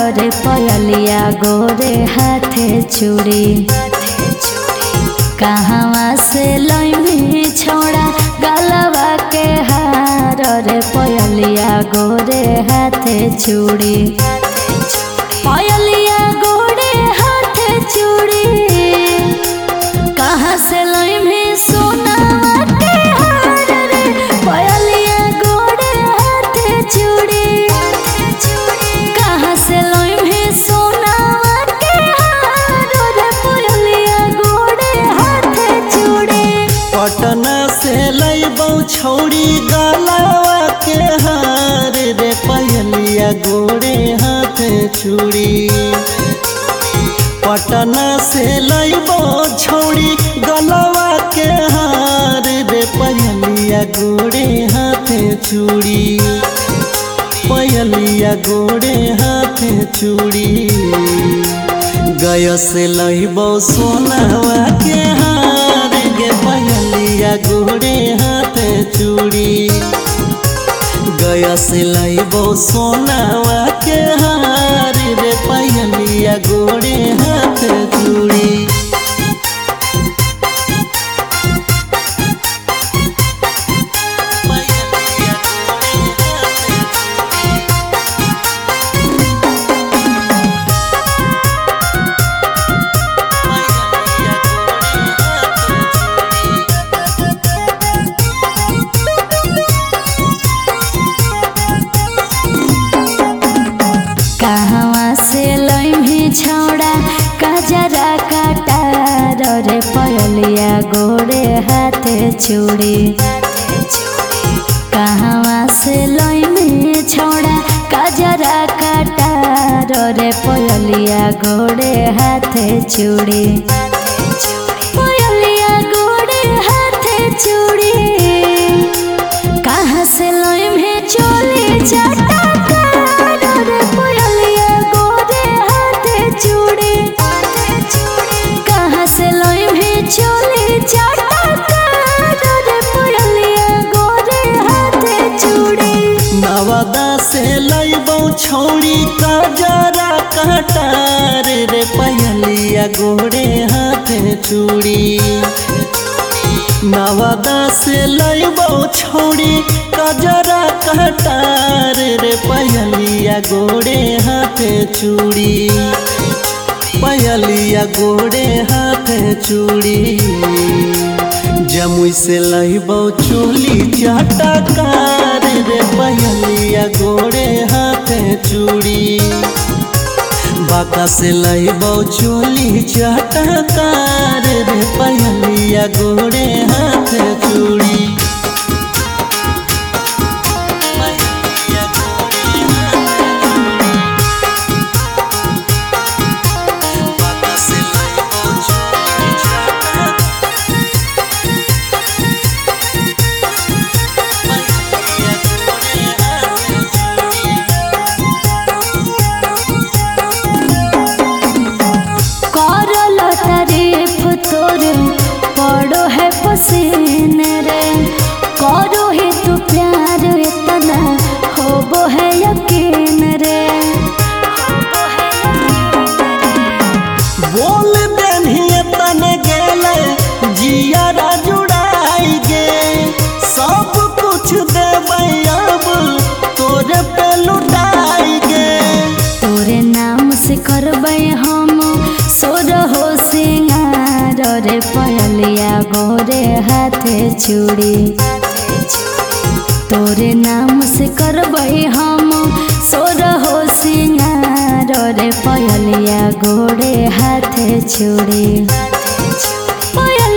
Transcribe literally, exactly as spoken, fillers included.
रे पयलिया गोरे हाथे चूड़ी। कहवा से लइमी छोड़ा गलवा के हार रे पयलिया गोरे हाथे चूड़ी। पयलिया गोरे हाथे चूड़ी कहाँ से लइमी सोना के हार रे पयलिया गोरे हाथे चूड़ी। कहाँ से लइमी सोना के हार रे पयलिया गोरे हाथे चूड़ी। पटना से लइबौ छौड़ी गलवा के हार रे पयलिया गोरे हाथे चूड़ी। पटना से लइबौ छौड़ी गलवा के हार रे पयलिया गोरे हाथे चूड़ी। पयलिया गोरे हाथे चूड़ी। गया से लइबौ सोनावा के हार गे पयलिया गोरे हाथे चूड़ी। गया से लइबौ सोनावा के हार रे पयलिया गोरे हाथे चूड़ी। कहवा से लइमी छोड़ा कजरा काटार रे पयलिया गोरे हाथे चूड़ी। कहवा से लइमी छोड़ा कजरा काटार रे पयलिया गोरे हाथे चूड़ी। पयलिया गोरे हाथे चूड़ी कहाँ से लइमी चोली जाता नवादा से लइबौ छौड़ी कजरा काटार रे पयलिया गोरे हाथे चूड़ी। नवादा से लइबौ छौड़ी कजरा काटार रे पयलिया गोरे हाथे चूड़ी। पयलिया गोरे हाथे चूड़ी। जमुई से लइबौ चोली चटकार रे पयलिया गोरे हाथे चूड़ी। बांका से लइबौ चोली चटकार रे पयलिया गोरे हाथे चूड़ी। पड़ो है पसीन रे करो है तू प्यार इतना होबो है यकीन रे। बोल देनिए तने गेले जियारा जुड़ाई गे। सब कुछ देबै अब तोरे पे लुटाई गे। तोरे नाम से करबै हम सोरहो सिंगार रे पयलिया गोरे हाथे चूड़ी। तोरे नाम से करबै हम सोरहो सिंगार रे पयलिया गोरे हाथे चूड़ी।